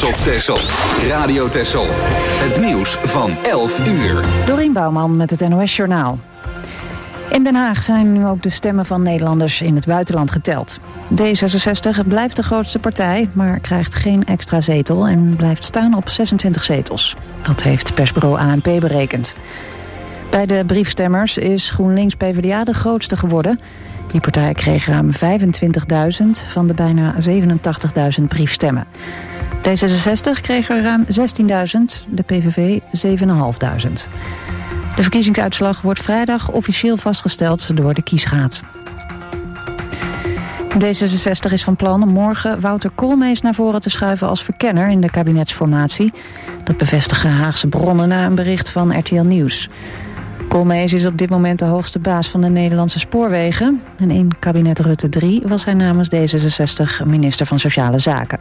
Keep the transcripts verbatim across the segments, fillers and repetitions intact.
op Texel. Radio Texel. Het nieuws van elf uur. Dorien Bouwman met het N O S-journaal. In Den Haag zijn nu ook de stemmen van Nederlanders in het buitenland geteld. D zesenzestig blijft de grootste partij, maar krijgt geen extra zetel en blijft staan op zesentwintig zetels. Dat heeft persbureau A N P berekend. Bij de briefstemmers is GroenLinks PvdA de grootste geworden. Die partij kreeg ruim vijfentwintigduizend van de bijna zevenentachtigduizend briefstemmen. D zesenzestig kreeg er ruim zestienduizend, de P V V zevenduizend vijfhonderd. De verkiezingsuitslag wordt vrijdag officieel vastgesteld door de kiesraad. D zesenzestig is van plan om morgen Wouter Koolmees naar voren te schuiven als verkenner in de kabinetsformatie. Dat bevestigen Haagse bronnen na een bericht van R T L Nieuws. Koolmees is op dit moment de hoogste baas van de Nederlandse spoorwegen. En in kabinet Rutte drie was hij namens D zesenzestig minister van Sociale Zaken.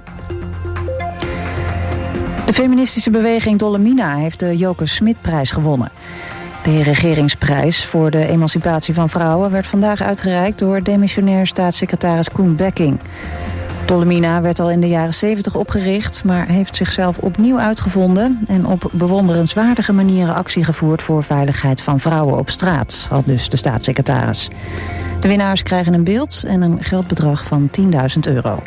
De feministische beweging Dollemina heeft de Joke Smit-prijs gewonnen. De regeringsprijs voor de emancipatie van vrouwen werd vandaag uitgereikt door demissionair staatssecretaris Koen Bekking. Dollemina werd al in de jaren zeventig opgericht, maar heeft zichzelf opnieuw uitgevonden en op bewonderenswaardige manieren actie gevoerd voor veiligheid van vrouwen op straat, aldus de staatssecretaris. De winnaars krijgen een beeld en een geldbedrag van tienduizend euro.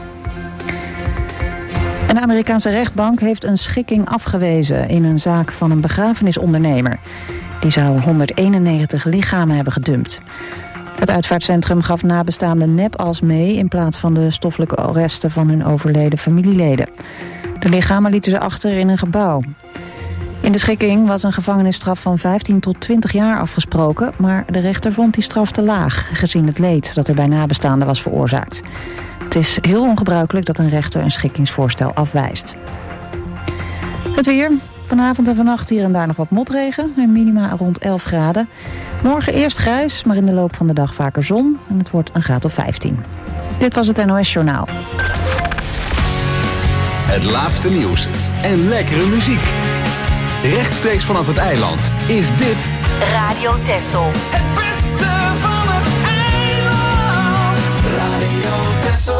Een Amerikaanse rechtbank heeft een schikking afgewezen in een zaak van een begrafenisondernemer. Die zou honderdeenennegentig lichamen hebben gedumpt. Het uitvaartcentrum gaf nabestaanden nepals mee in plaats van de stoffelijke resten van hun overleden familieleden. De lichamen lieten ze achter in een gebouw. In de schikking was een gevangenisstraf van vijftien tot twintig jaar afgesproken, maar de rechter vond die straf te laag, gezien het leed dat er bij nabestaanden was veroorzaakt. Het is heel ongebruikelijk dat een rechter een schikkingsvoorstel afwijst. Het weer. Vanavond en vannacht hier en daar nog wat motregen en minima rond elf graden. Morgen eerst grijs, maar in de loop van de dag vaker zon en het wordt een graad of vijftien. Dit was het N O S-journaal. Het laatste nieuws en lekkere muziek. Rechtstreeks vanaf het eiland is dit Radio Texel. Het beste van het eiland. Radio Texel.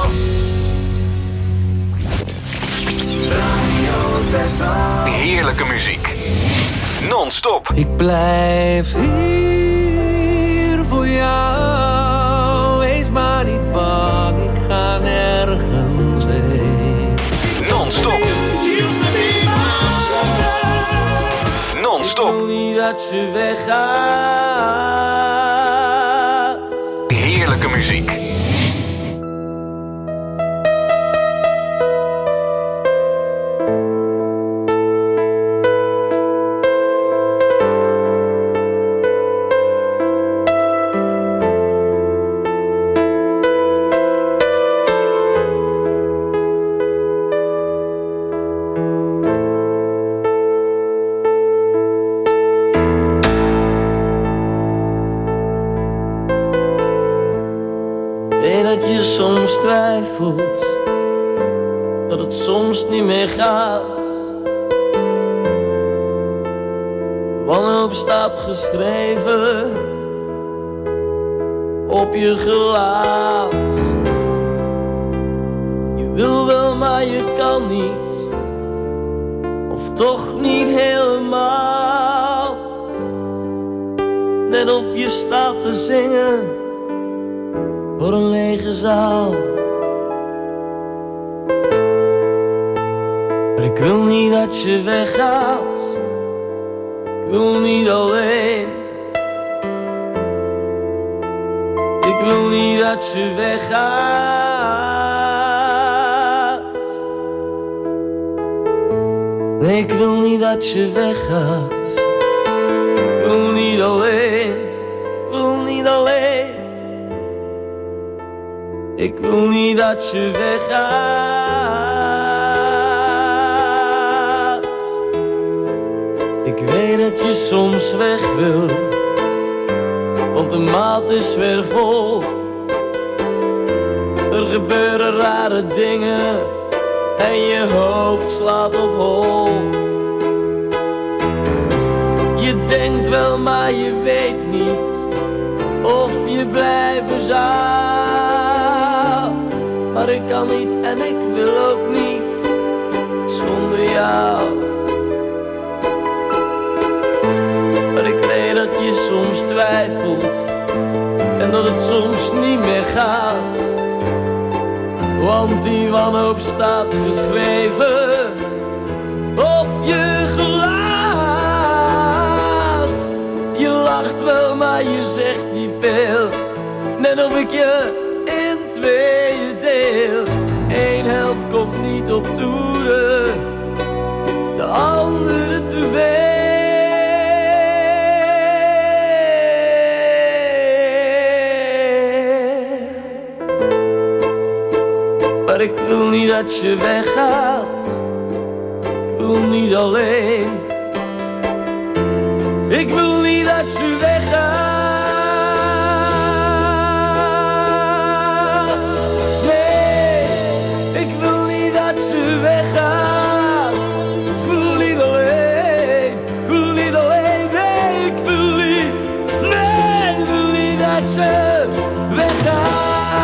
Radio Texel. heerlijke muziek. Non-stop. Ik blijf hier voor jou. Wees maar niet bang, ik ga nergens heen. Non-stop. Non-stop. Ik wil niet dat je weggaat. Heerlijke muziek. Soms twijfelt dat het soms niet meer gaat. Wanhoop staat geschreven op je gelaat. Je wil wel, maar je kan niet, of toch niet helemaal. Net of je staat te zingen voor een lege zaal. Maar ik wil niet dat je weggaat. Ik wil niet alleen. Ik wil niet dat je weggaat. Nee, ik wil niet dat je weggaat. Ik wil niet alleen. Ik wil niet alleen. Ik wil niet dat je weggaat. Ik weet dat je soms weg wil, want de maat is weer vol. Er gebeuren rare dingen en je hoofd slaat op hol. Je denkt wel, maar je weet niet of je blijven zou. Maar ik kan niet en ik wil ook niet jou. Maar ik weet dat je soms twijfelt en dat het soms niet meer gaat. Want die wanhoop staat geschreven op je gelaat. Je lacht wel, maar je zegt niet veel. Net of ik je in tweeën deel. Eén helft komt niet op toeren, de andere te veel. Maar ik wil niet dat je weggaat. Ik wil niet alleen. Ik wil niet dat je weggaat. Nee, ik wil niet dat je weggaat. Ik wil niet alleen. Ik wil niet alleen. Nee, ik wil niet. Nee, ik wil niet dat je weggaat.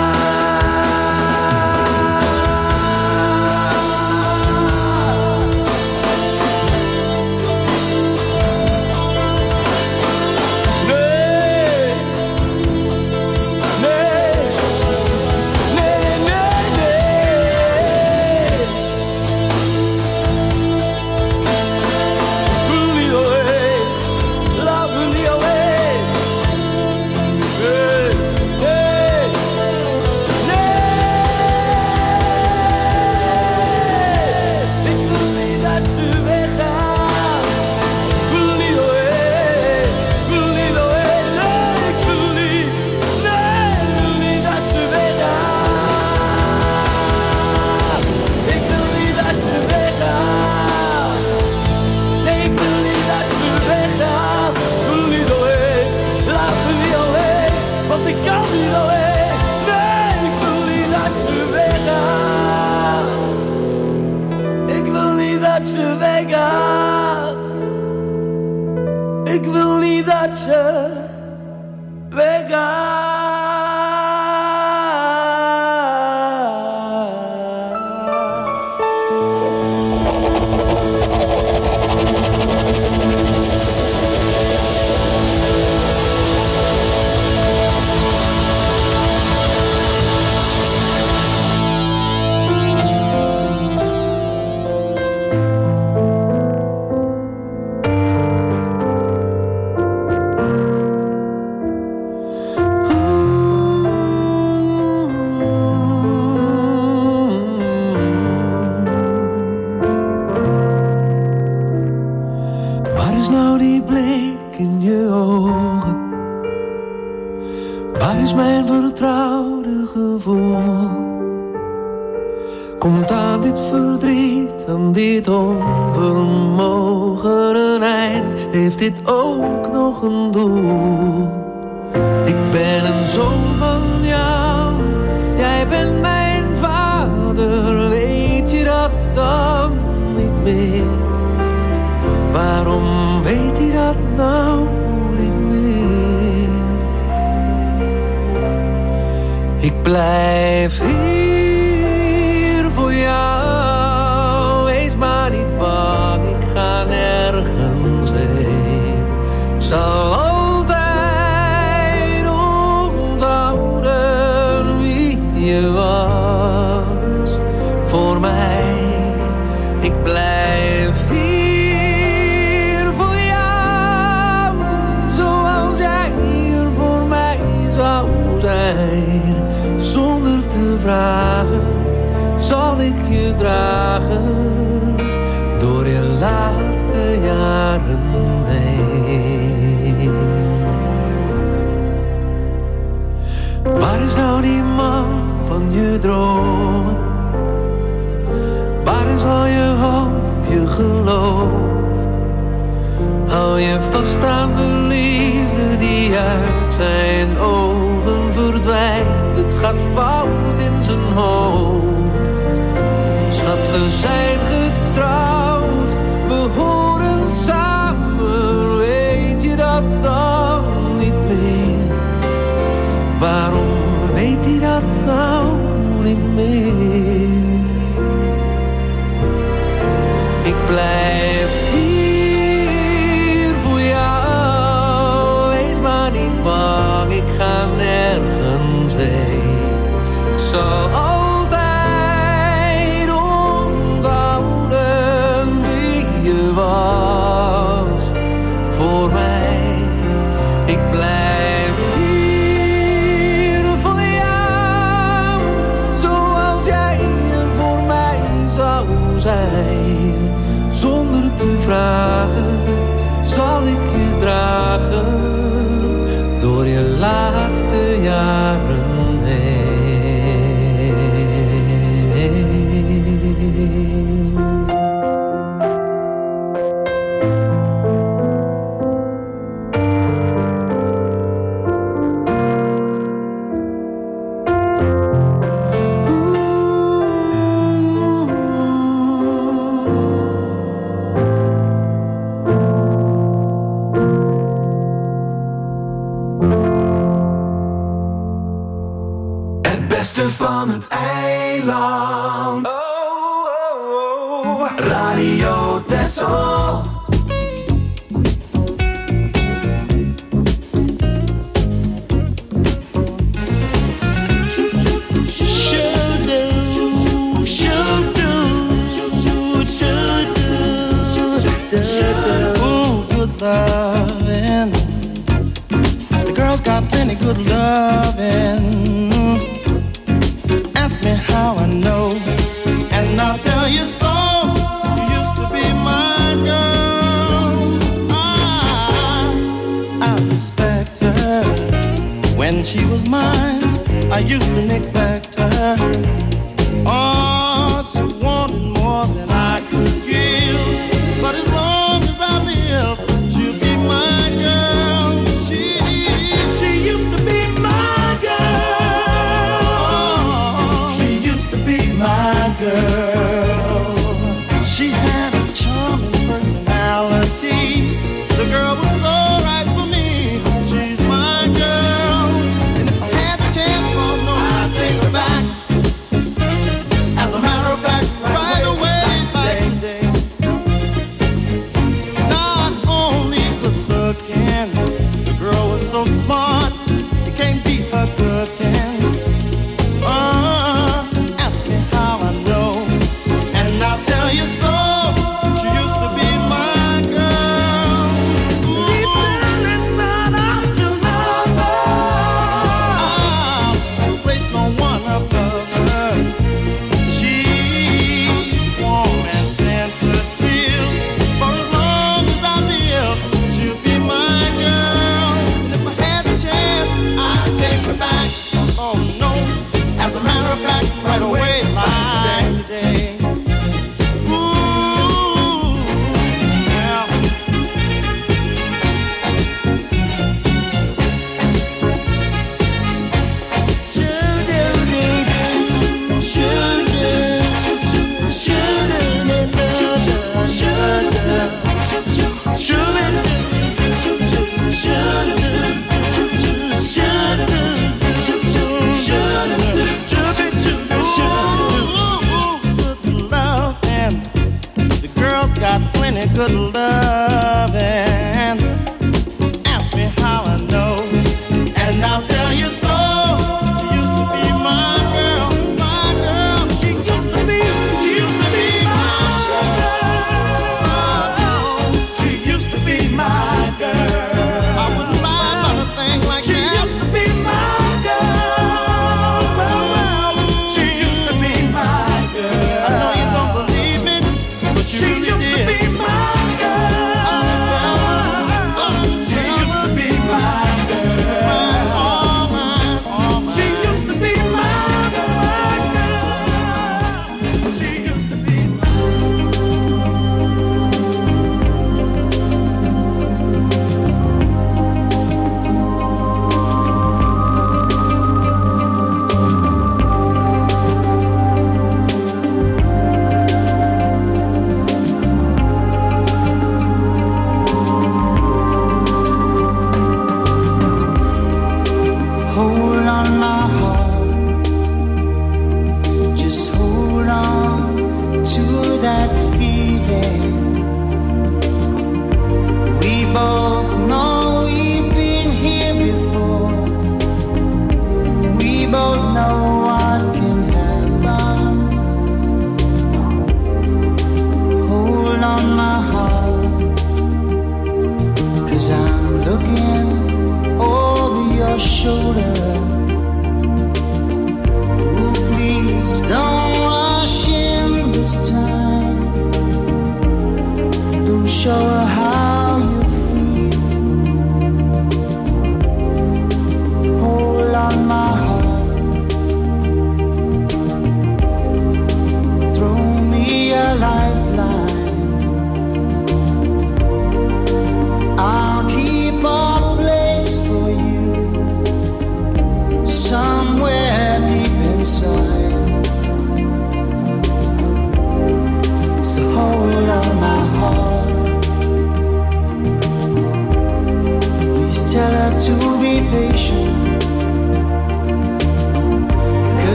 Ik wil niet dat je weggaat. Komt aan dit verdriet, aan dit onvermogen een eind? Heeft dit ook nog een doel? Ik ben een zoon van jou, jij bent mijn vader. Weet je dat dan niet meer? Waarom weet hij dat nou niet meer? Ik blijf hier voor jou, wees maar niet bang, ik ga nergens heen. Ik zal altijd onthouden wie je was voor mij. Ik blijf hier voor jou, zoals jij hier voor mij zou zijn. Zonder te vragen zal ik je dragen door je laatste jaren heen. Waar is nou die man van je dromen? Waar is al je hoop, je geloof? Hou je vast aan de liefde die uit zijn ogen verdwijnt. Het gaat fout in zijn hoofd. Schat, we zijn getrouwd, we horen samen. Weet je dat dan niet meer? Waarom weet hij dat nou niet meer? Ik blijf hier voor jou. Wees maar niet bang, ik ga nergens heen. Ik zal altijd onthouden wie je was voor mij. Ik blijf hier voor jou, zoals jij er voor mij zou zijn. Zonder te vragen zal ik je dragen door je laatste jaren heen. Van het eiland. Oh, oh, oh. Radio Texel. Loving. The girls got plenty good loving. Ask me how I know, and I'll tell you so. She used to be my girl. I, I respect her. When she was mine, I used to neglect her. Oh, she wanted more than I could give. But as long as I live, she'll be my girl. She, she used to be my girl. She used to be my girl. She had a charming personality. The girl was so right for me. She's my girl. And if I had the chance, oh no, I'd take her back. As a matter of fact, right away, like today. Not only good looking, the girl was so smart, you can't beat her cooking. Uh, ask me how I know, and I'll tell you so. She used to be my girl. Deep down inside, I still love her. I'll place no one above her. She's warm and sensitive. For as long as I live, she'll be my girl. And if I had the chance, I'd take her back. Oh no, as a matter of fact, right away, like today. Ooh, yeah. The girls got plenty good loving. Ask me how I know, and I'll tell you so. She used to be my girl, my girl. She used to be, she used to be my girl. She used to be my girl. I wouldn't lie about a thing like she that. She used to be my girl. Well, well, she used to be my girl. I know you don't believe me, but you she really used did. To be my girl.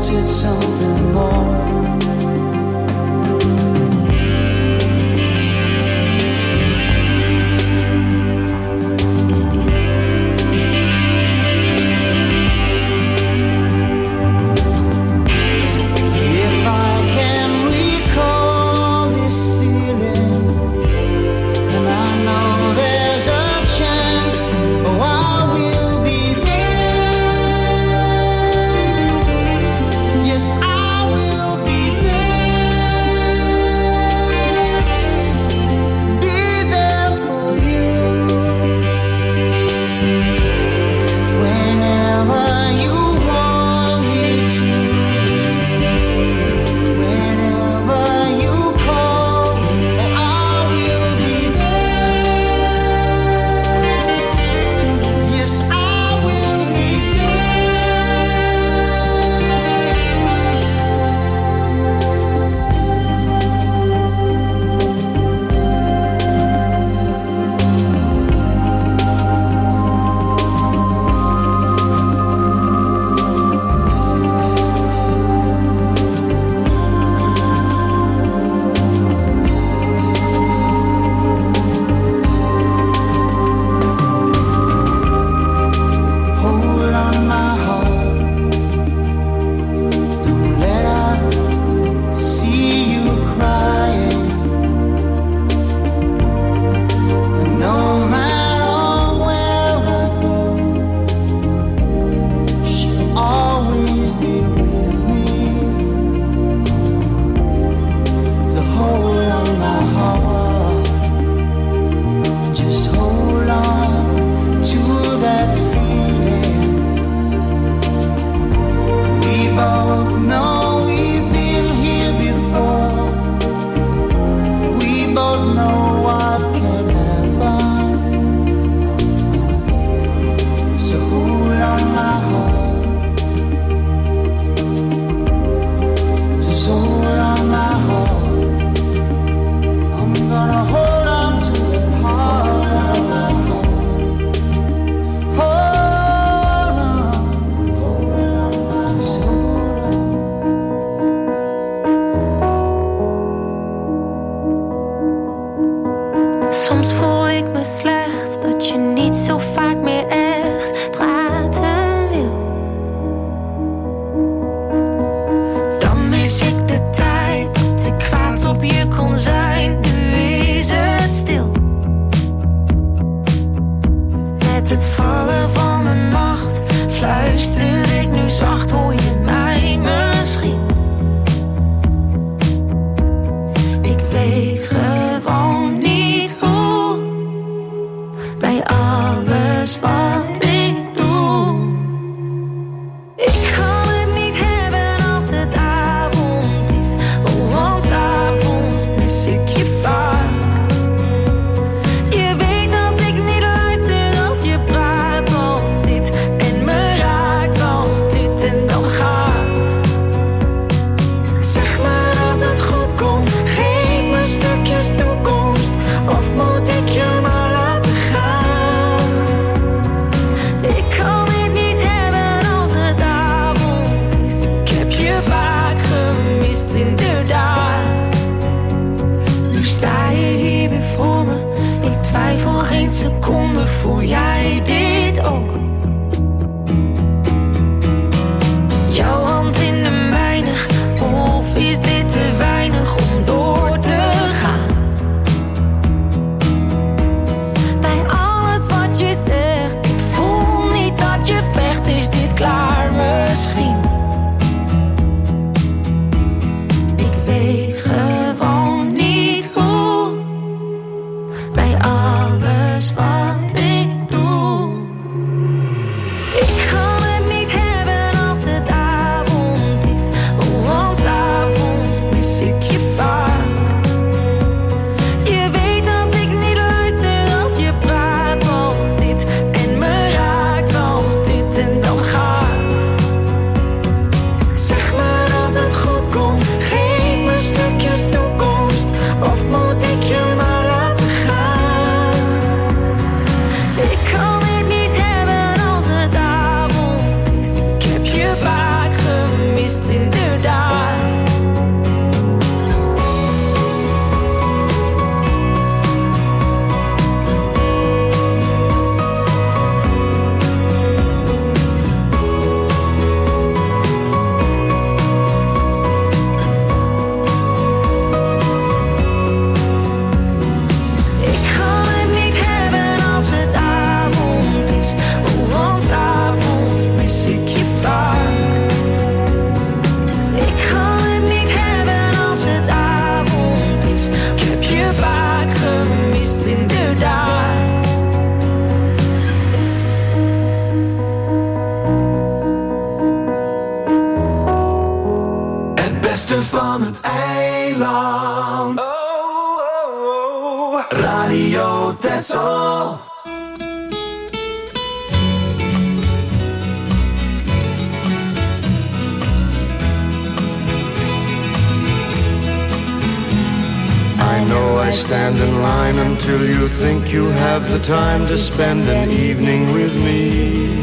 wanted something more. Soms voel ik me slecht dat je niet zo vaak meer echt praten wil. Dan mis ik de tijd dat ik kwaad op je kon zijn. Nu is het stil. Met het vallen van de nacht fluister ik nu zacht, hoor je mij misschien? Ik weet gewoon niet hoe, bij alles wat ik doe. Ik kan het niet hebben als het avond is, oh, want 's avonds mis ik je vaak. Je weet dat ik niet luister als je praat als dit en me raakt als dit, en dan gaat Texel. I know I stand in line until you think you have the time to spend an evening with me.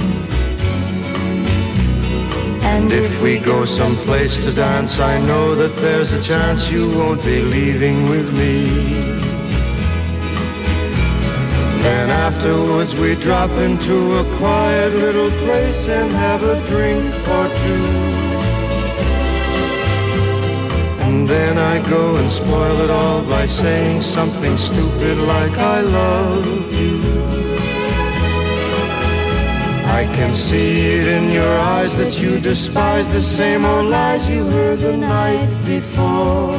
And if we go someplace to dance, I know that there's a chance you won't be leaving with me. Then afterwards we drop into a quiet little place and have a drink or two. And then I go and spoil it all by saying something stupid like I love you. I can see it in your eyes that you despise the same old lies you heard the night before.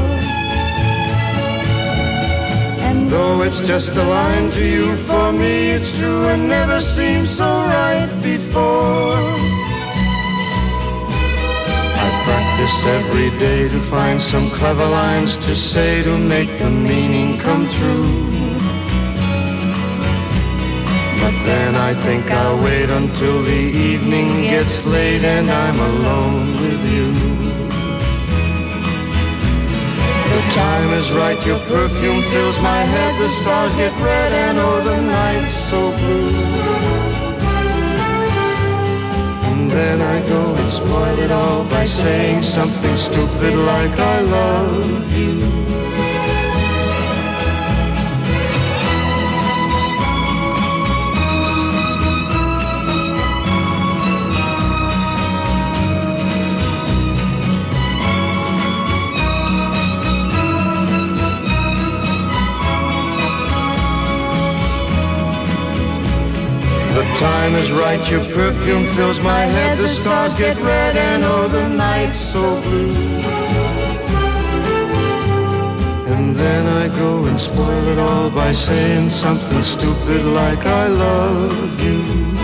And though it's just a line to you, for me it's true and never seemed so right before. Practice every day to find some clever lines to say to make the meaning come through. But then I think I'll wait until the evening gets late and I'm alone with you. The time is right, your perfume fills my head, the stars get red and oh the night's so blue. And then I go and spoil it all by saying something stupid like I love you. The time is right, your perfume fills my head, the stars get red and oh the night's so blue. And then I go and spoil it all by saying something stupid like I love you.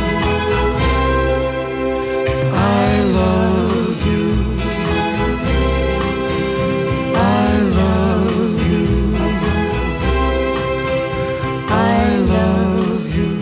I love you. I love you. I love you.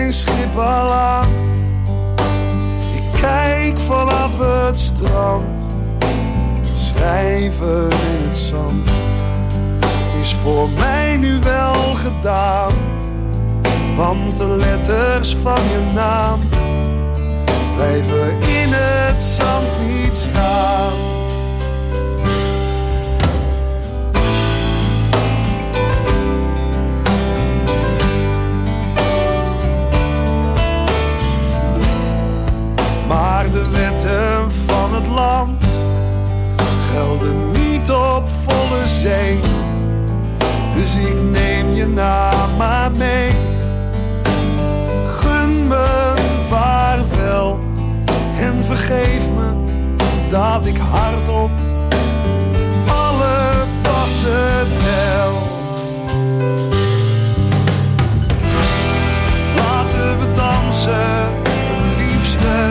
mijn schip al aan. Ik kijk vanaf het strand. Schrijven in het zand is voor mij nu wel gedaan. Want de letters van je naam blijven in het zand niet staan. Maar de wetten van het land gelden niet op volle zee. Dus ik neem je naam maar mee. Gun me vaarwel en vergeef me dat ik hardop alle passen tel. Laten we dansen, liefste,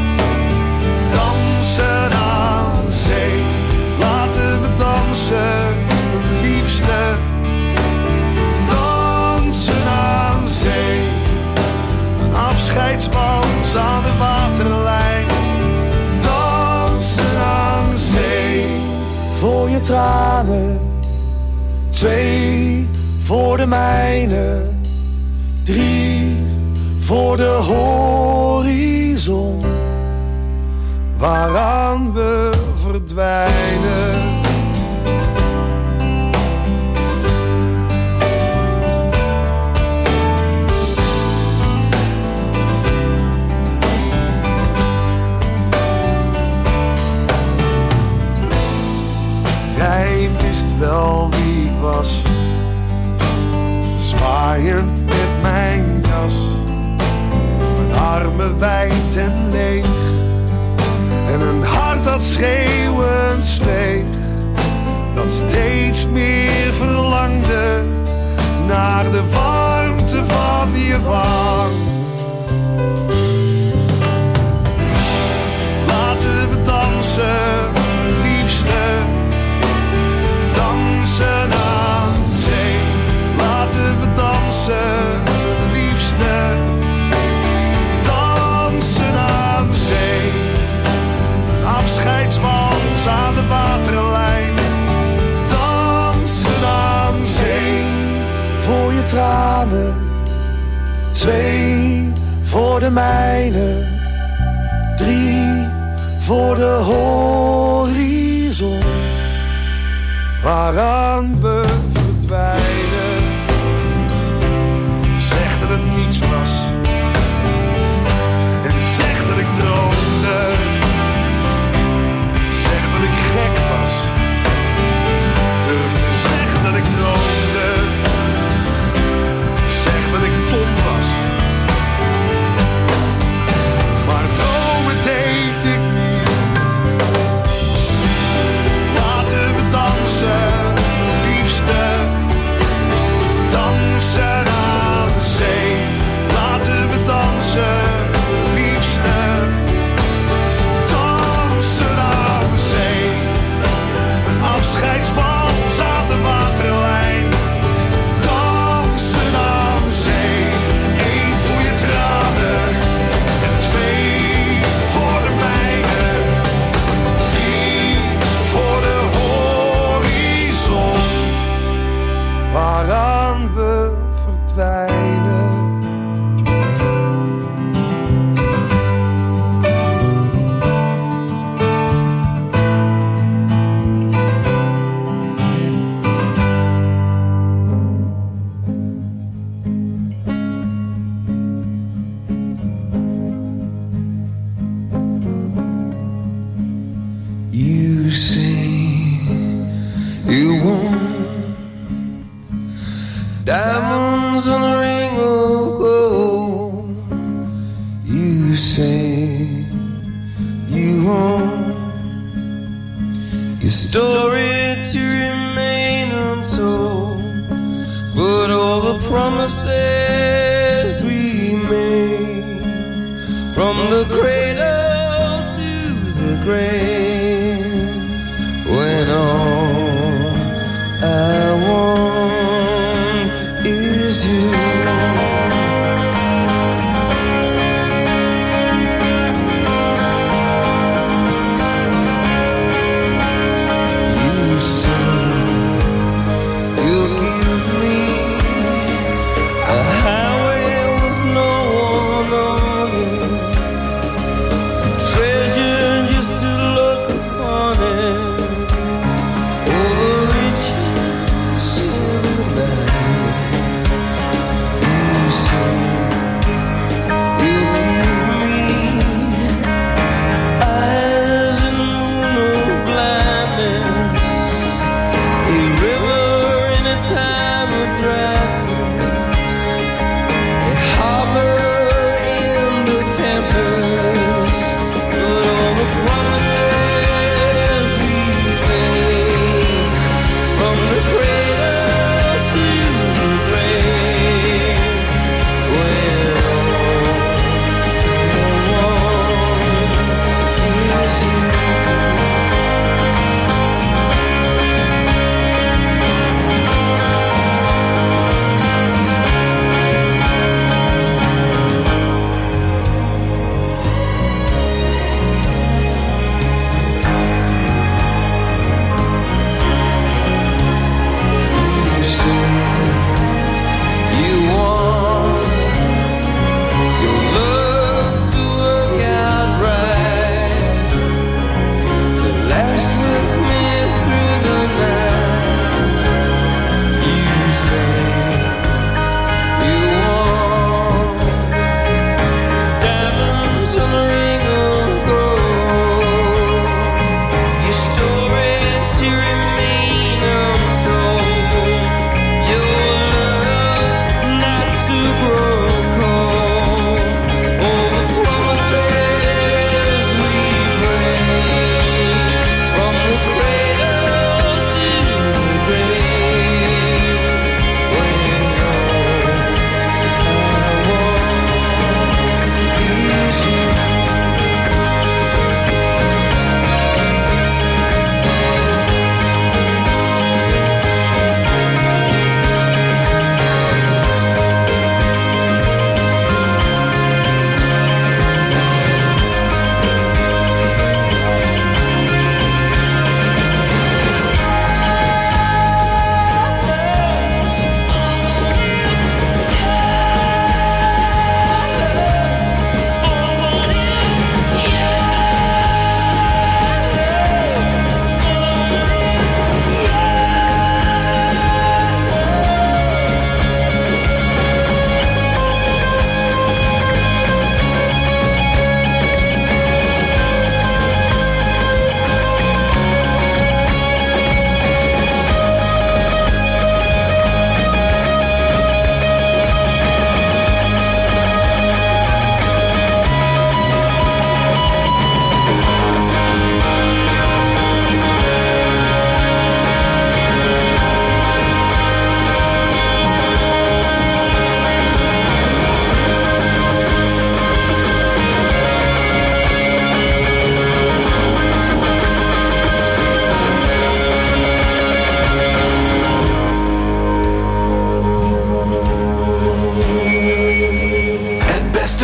dansen aan zee. Laten we dansen, liefste, dansen aan zee. Een afscheidswals aan de waterlijn, dansen aan zee. Voor je tranen, twee voor de mijne, drie voor de horizon, waaraan we verdwijnen. Jij wist wel wie ik was, zwaaiend met mijn jas, mijn armen wijd en leeg, en een hart dat schreeuwend zweeg, dat steeds meer verlangde naar de warmte van je wang. Laten we dansen, liefste, dansen aan zee. Laten we dansen, liefste, dansen aan zee. Een afscheidswals aan de waterlijn, dansen aan zee. Voor je tranen, twee voor de mijne, drie voor de horizon, waaraan we verdwijnen. Zeg dat het niets was en zeg dat ik droomde. Zeg dat ik gek was, durf te zeggen dat ik droomde. Zeg dat ik dom was, maar dromen deed ik niet. Laten we dansen, liefste, dansen aan zee. Laten we dansen, liefste, dansen aan zee. Een afscheidswals aan de waterlijn, dansen aan zee. Eén voor je tranen en twee voor de mijne, drie voor de horizon, waaraan we verdwijnen. You say you want diamonds on a ring of gold. You say you want your story to remain untold, but all the promises we made, from the cradle to the grave, when all I want is you.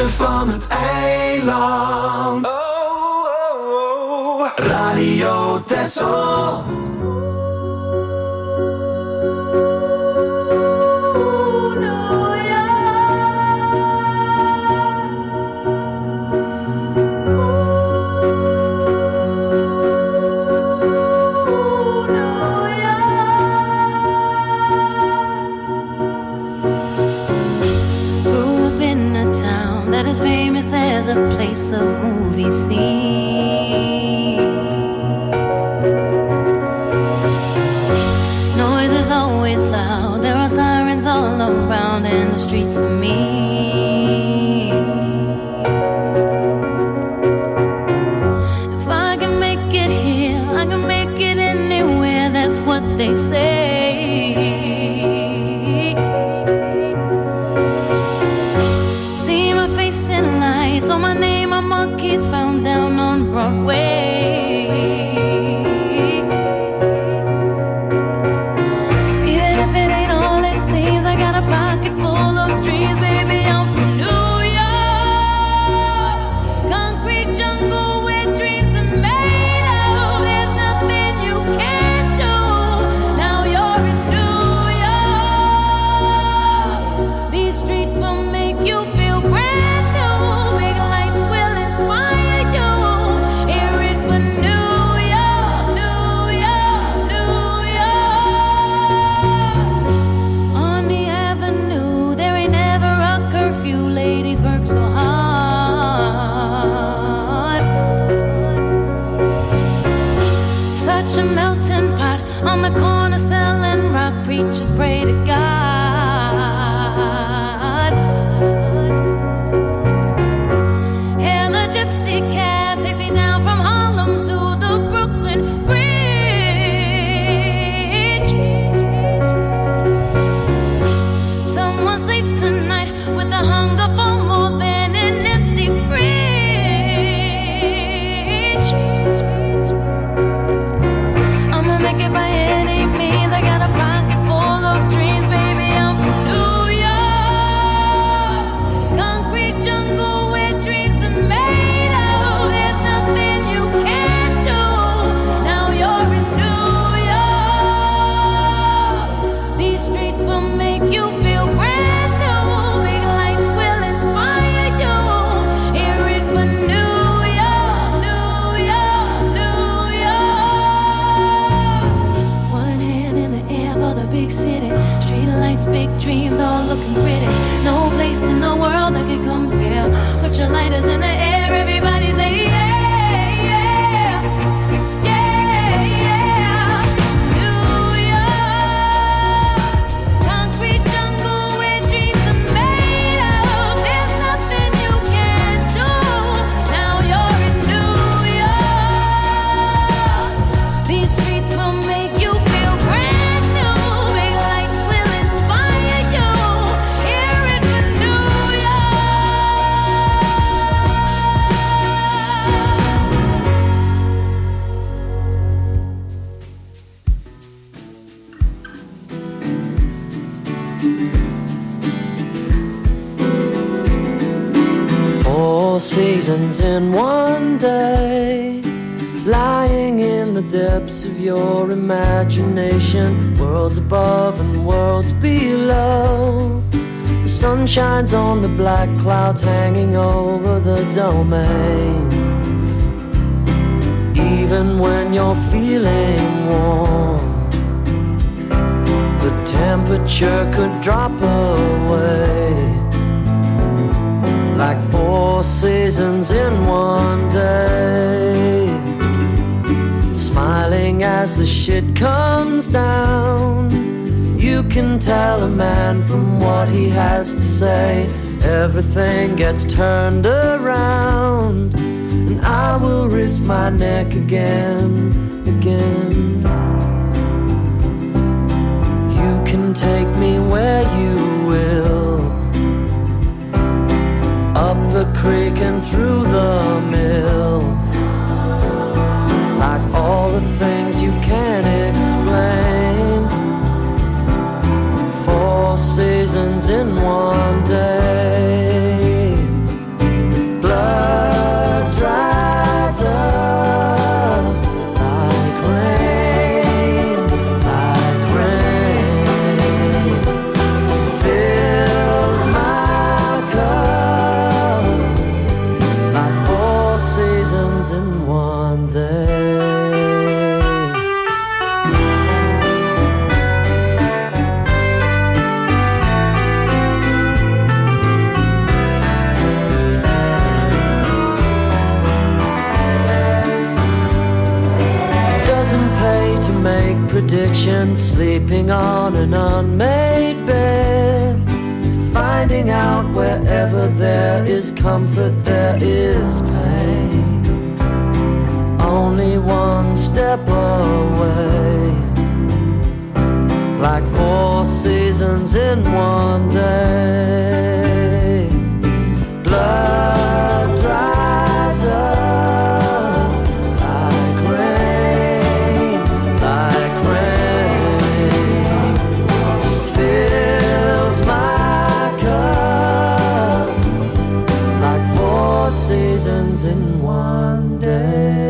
van het eiland. Oh, oh, oh. Radio Texel. As a place of movie scenes, noise is always loud. There are sirens all around, and the streets are mean. If I can make it here, I can make it anywhere. That's what they say. On my name, a monkey's found down on Broadway. Even if it ain't all it seems, I got a pocket full of dreams, baby. I'm from New York, concrete jungle where dreams are made of. There's nothing you can't do. Now you're in New York. These streets will make you feel brand. A melting pot on the corner selling rock. Preachers pray to God. And the gypsy cab takes me down from Harlem to the Brooklyn Bridge. Someone sleeps tonight with the hunger for more than an empty fridge. Make it by any means. I got a pocket full of dreams, baby. I'm from New York, concrete jungle where dreams are made of. There's nothing you can't do. Now you're in New York. These streets will make you feel brand new. Big lights will inspire you. Hear it for New York, New York, New York. One hand in the air for the big city. Street lights, big dreams, all looking pretty. No place in the world that can compare. Put your lighters in the air, everybody say yeah, yeah, yeah, yeah. New York, concrete jungle where dreams are made of. There's nothing you can't do. Now you're in New York. These streets will make you feel brand new. Big lights will inspire you. Hear it for New York. Four seasons in one day, lying in the depths of your imagination, worlds above and worlds below. The sun shines on the black clouds hanging over the domain. Even when you're feeling warm, the temperature could drop away. Like four seasons in one day, smiling as the shit comes down. You can tell a man from what he has to say. Everything gets turned around, and I will risk my neck again, again. You can take me where you will, up the creek and through the mill, like all the things you can't explain. Four seasons in one day. addiction, sleeping on an unmade bed, finding out wherever there is comfort, there is pain. Only one step away, like four seasons in one day. Blood dries up like rain, like rain. Fills my cup like four seasons in one day.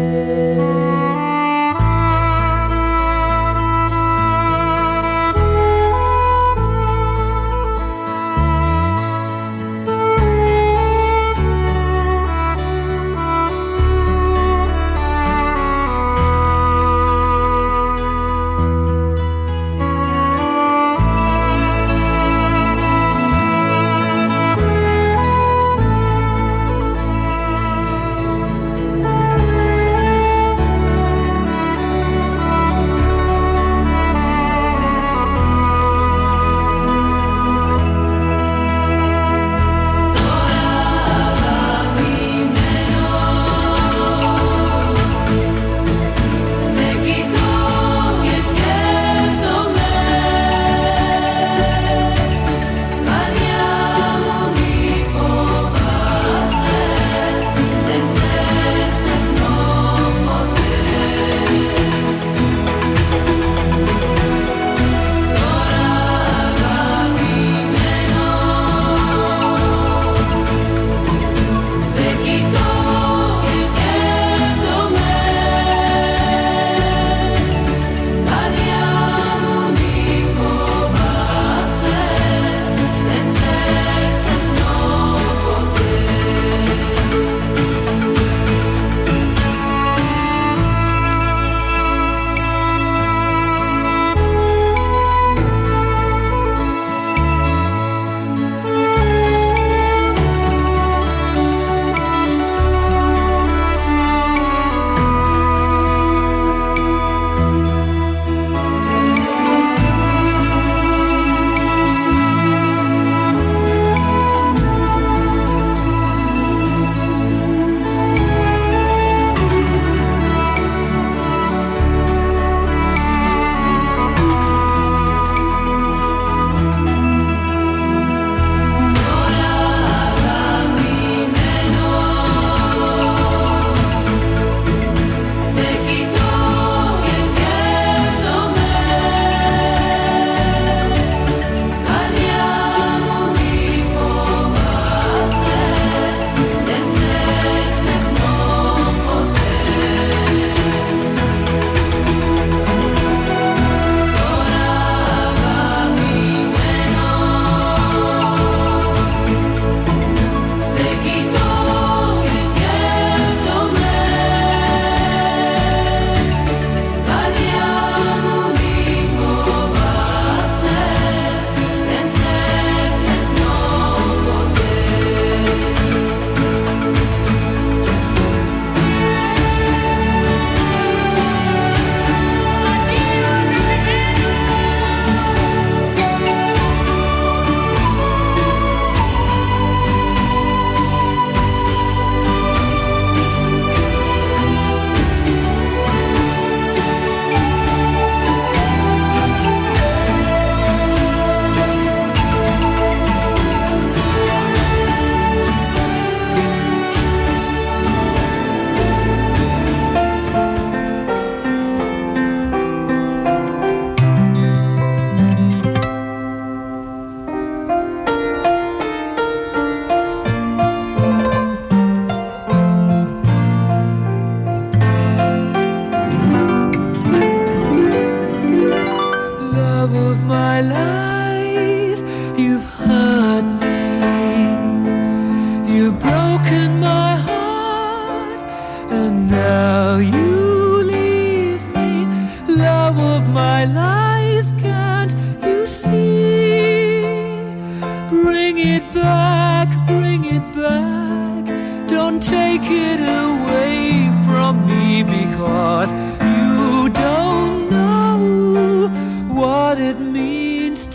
Take it away from me, because you don't know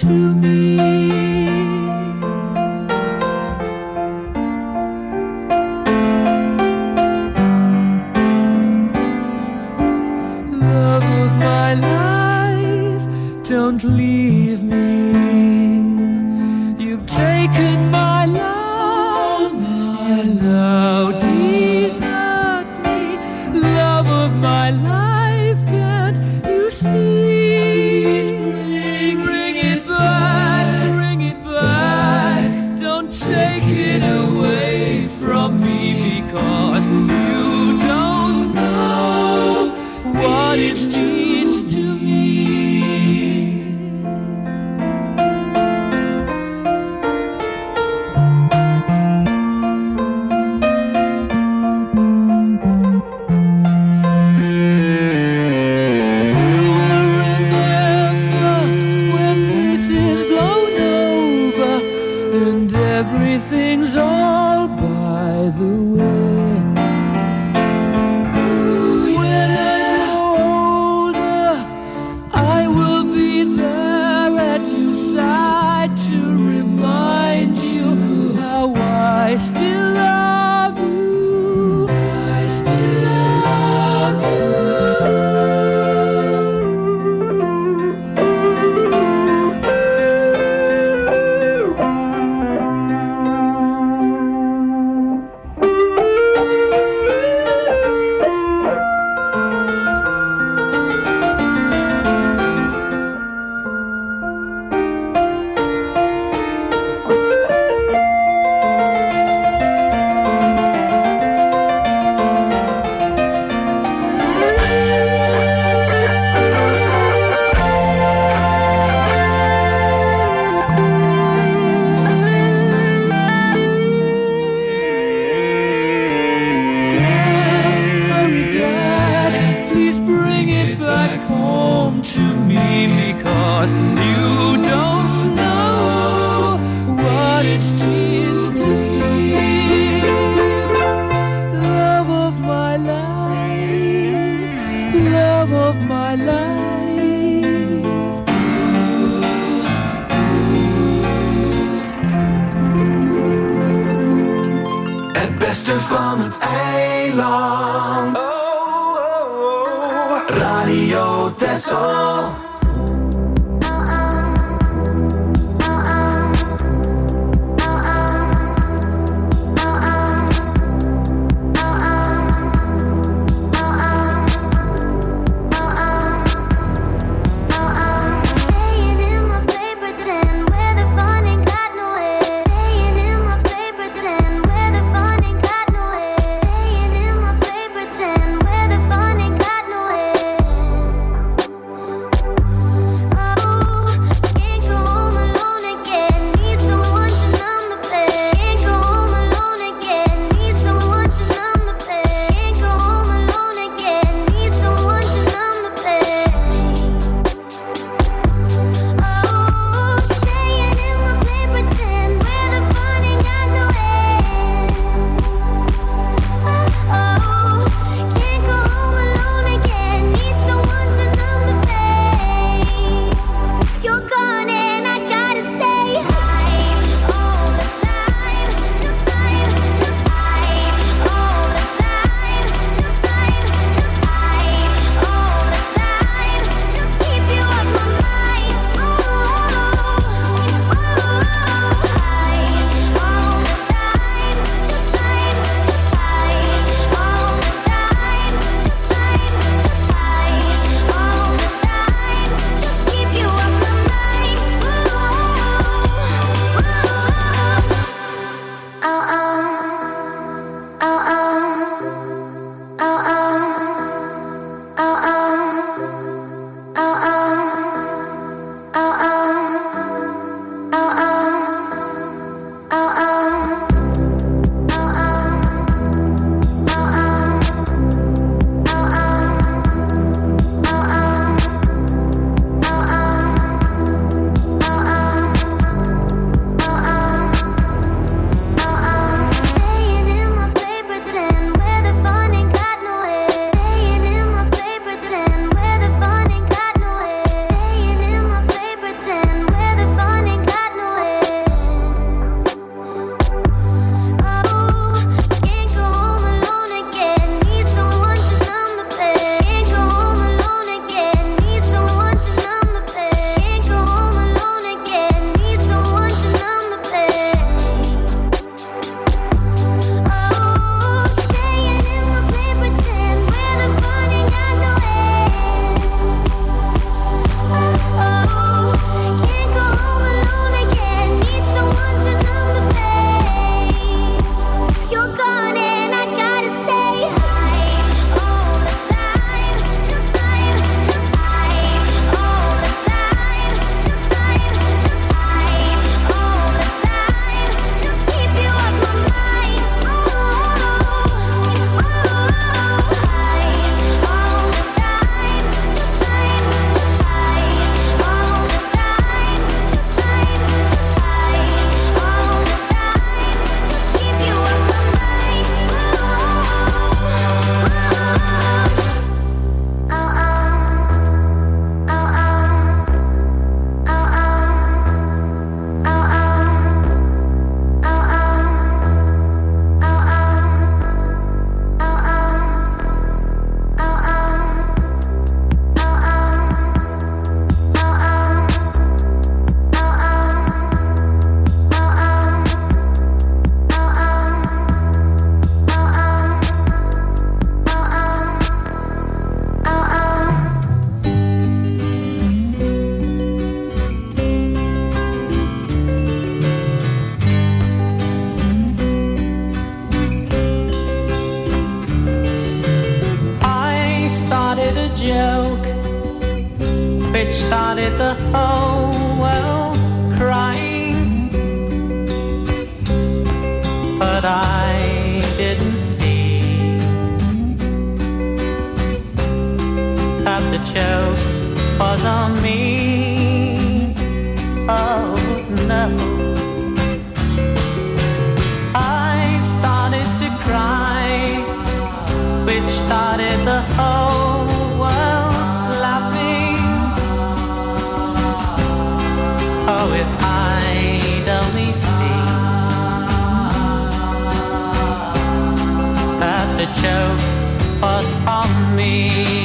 to me. Love of my life, don't leave me. You've taken my love and now desert me. Love of my life, can't you see? Bring, bring it back, bring it back. Don't take it away from me, because you don't know what it means to me. Remember when this is blown over and everything's all by the way. When I'm older, I will be there at your side to remind you how I still love you. I still love you. Hurry back, please bring it back home to me, because you don't know what it means to me. Love of my life, love of my life. Het beste van het eiland. Radio Texel. Staying in my paper tin where the fun ain't got no end. Staying in my paper tin where the fun ain't got no end. Staying in my paper tin where the fun ain't got no end. started the whole world crying, but I didn't see that the joke was on me. Oh no, I started to cry, which started the whole world laughing. Oh, if I'd only seen that the joke was on me.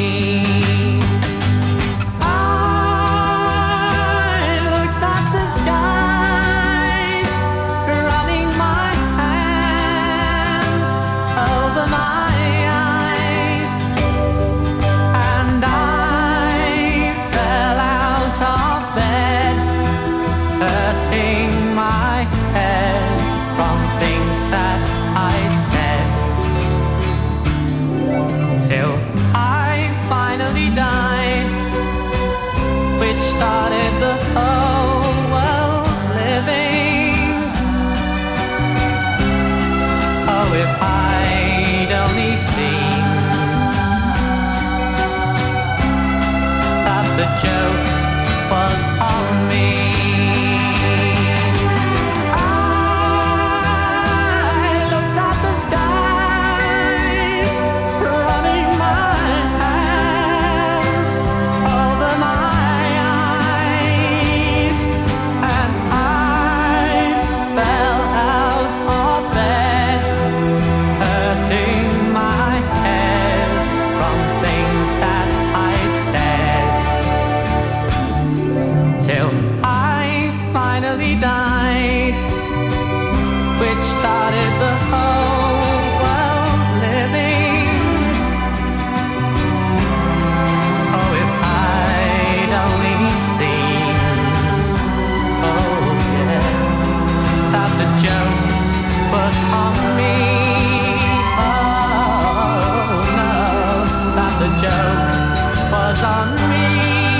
Started the whole world living. Oh, if I'd only seen that the joke was on me. Died, which started the whole world living. Oh, if I'd only seen, oh yeah, that the joke was on me. Oh no, that the joke was on me.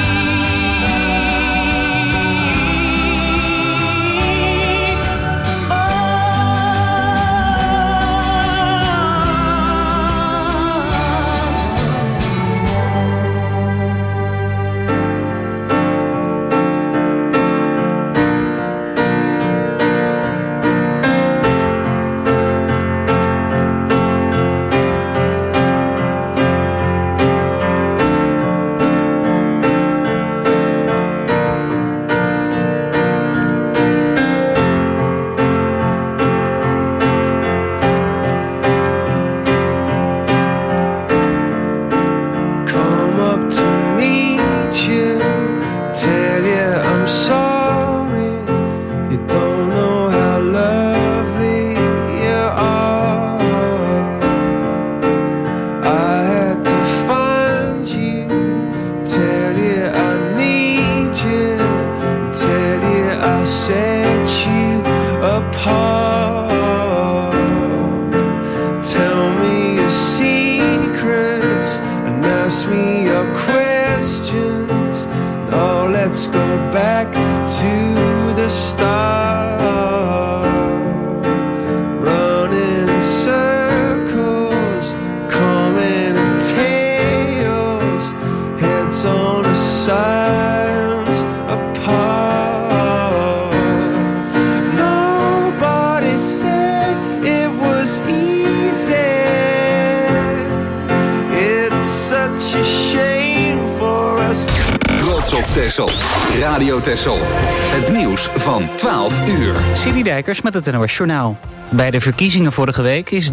Texel. Radio Texel. Het nieuws van twaalf uur. Cindy Dijkers met het N O S Journaal. Bij de verkiezingen vorige week is